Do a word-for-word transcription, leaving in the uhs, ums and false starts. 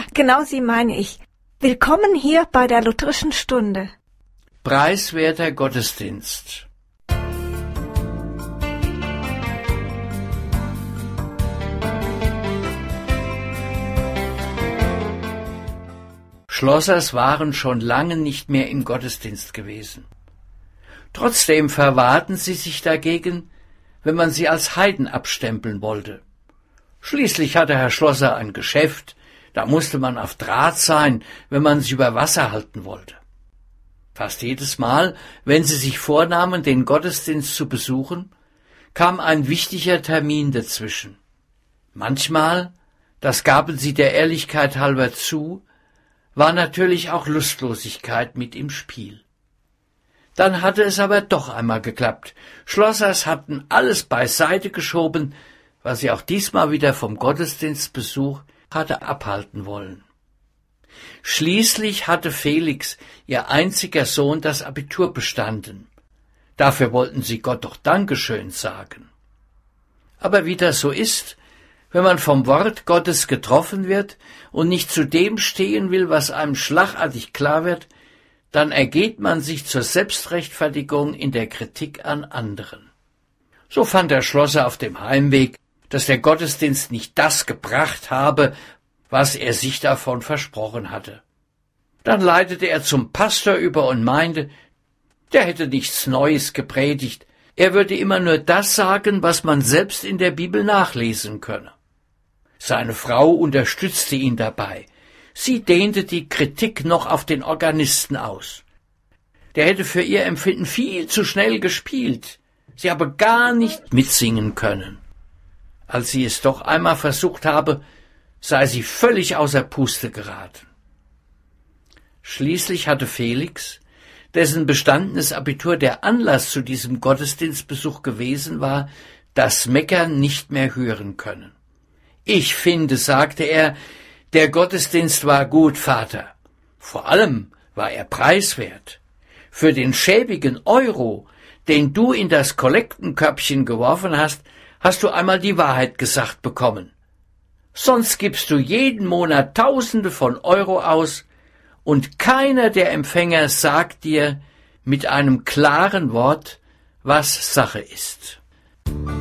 genau sie meine ich. Willkommen hier bei der Lutherischen Stunde. Preiswerter Gottesdienst. Schlossers waren schon lange nicht mehr im Gottesdienst gewesen. Trotzdem verwahrten sie sich dagegen, wenn man sie als Heiden abstempeln wollte. Schließlich hatte Herr Schlosser ein Geschäft, da musste man auf Draht sein, wenn man sich über Wasser halten wollte. Fast jedes Mal, wenn sie sich vornahmen, den Gottesdienst zu besuchen, kam ein wichtiger Termin dazwischen. Manchmal, das gaben sie der Ehrlichkeit halber zu, war natürlich auch Lustlosigkeit mit im Spiel. Dann hatte es aber doch einmal geklappt. Schlossers hatten alles beiseite geschoben, was sie auch diesmal wieder vom Gottesdienstbesuch hatte abhalten wollen. Schließlich hatte Felix, ihr einziger Sohn, das Abitur bestanden. Dafür wollten sie Gott doch Dankeschön sagen. Aber wie das so ist, wenn man vom Wort Gottes getroffen wird und nicht zu dem stehen will, was einem schlagartig klar wird, dann ergeht man sich zur Selbstrechtfertigung in der Kritik an anderen. So fand der Schlosser auf dem Heimweg, dass der Gottesdienst nicht das gebracht habe, was er sich davon versprochen hatte. Dann leitete er zum Pastor über und meinte, der hätte nichts Neues gepredigt, er würde immer nur das sagen, was man selbst in der Bibel nachlesen könne. Seine Frau unterstützte ihn dabei. Sie dehnte die Kritik noch auf den Organisten aus. Der hätte für ihr Empfinden viel zu schnell gespielt. Sie habe gar nicht mitsingen können. Als sie es doch einmal versucht habe, sei sie völlig außer Puste geraten. Schließlich hatte Felix, dessen bestandenes Abitur der Anlass zu diesem Gottesdienstbesuch gewesen war, das Meckern nicht mehr hören können. »Ich finde«, sagte er, »der Gottesdienst war gut, Vater. Vor allem war er preiswert. Für den schäbigen Euro, den du in das Kollektenkörbchen geworfen hast, hast du einmal die Wahrheit gesagt bekommen. Sonst gibst du jeden Monat Tausende von Euro aus und keiner der Empfänger sagt dir mit einem klaren Wort, was Sache ist.«